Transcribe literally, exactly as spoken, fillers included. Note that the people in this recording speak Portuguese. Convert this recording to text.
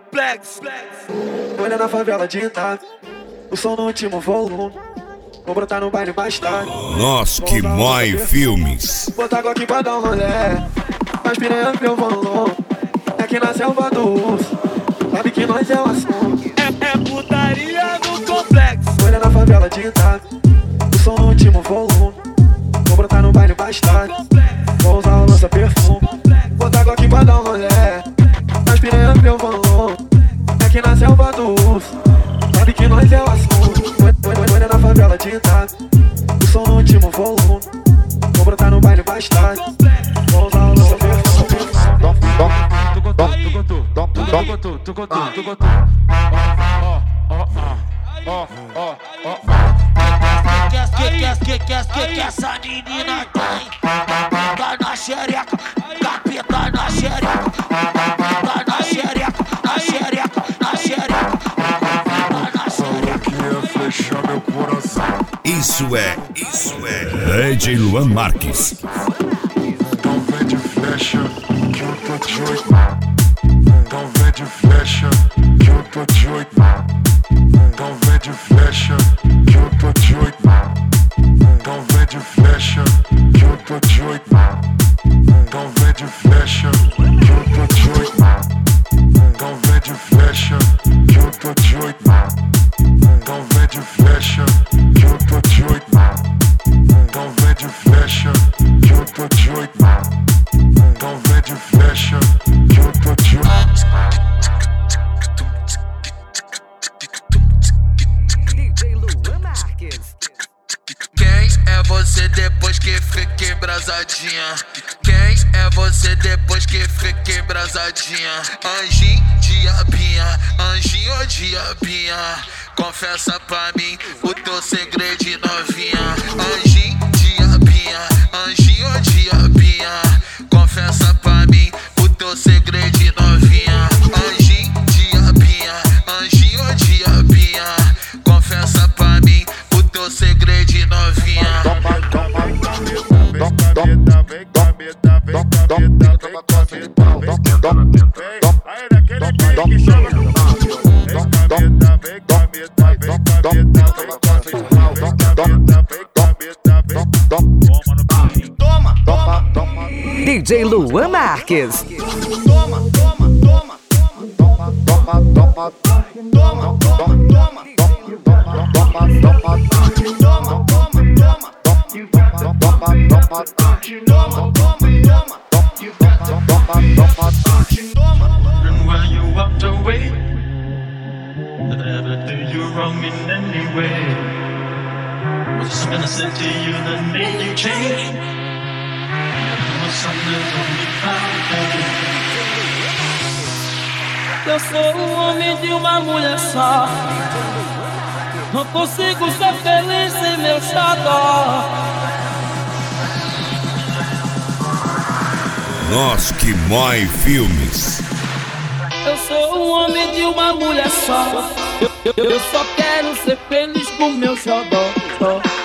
complexo. Olha na favela de Itália, o som no último volume. Vou brotar no baile mais tarde. Nossa, que mói filmes. Botar água aqui pra dar um rolê. Mas piranha meu volume. É aqui na selva do urso. Sabe que nós é o assunto. É, é putaria no complexo. Olha na favela de Itália, o som no último volume. Vou brotar no baile mais tarde. Vou usar o lança-perfume. Botar água aqui pra dar um rolê. Mas piranha meu volume. É aqui na selva do urso. Sabe que nós é o assunto. Olha na favela de Itália, o som no último volume. Vou brotar no baile mais tarde. Vou usar o lança-perfume. Tu contou, tu contou, tu contou, tu contou, tu contou. Ó, ó, ó, ó, ó. Que que que essa menina tem? Tá na xereca, capeta na xereca. Tá na xereca, na xereca, na xereca. Tá na xereca. Que ia fechar meu coração. Isso é, isso é D J Luan Marques. Então vem de flecha que eu tô de oito. Então vem de flecha que eu tô de oito. Então vem de flecha que eu tô de oito. Então vem de flecha que eu tô de oito. Então vem de flecha que eu tô de oito. Então vem de flecha que eu tô de oito. Então vem de flecha que eu tô de oito. Então vem de flecha que eu tô de oito. Então vem de flecha que eu tô de oito. D J Luan Marques. Quem é você depois que fica embrasadinha? Quem é você depois que fica embrasadinha? Anjinho, diabinha, anjinho ou diabinha? Confessa pra mim o teu segredo de novinha. Anjinho, diabinha, anjinho ou diabinha? Confessa pra mim o teu segredo de novinha. Anjinho, diabinha, anjinho ou diabinha? Confessa pra mim o teu segredo de novinha. Toma, toma, toma. D J Luan Marques. Toma, toma, toma. Toma, toma, toma. Toma, toma, toma. Toma, toma, toma. Toma, toma, toma. Toma, toma, toma. And while you walked away, did I ever do you wrong in any way? Was there something I said to you that made you change? Was something that only found Eu sou um homem de uma mulher só. Não consigo ser feliz sem meu xodó. Nossa, que mói filmes. Eu sou um homem de uma mulher só. Eu, eu, eu só quero ser feliz com meu xodó.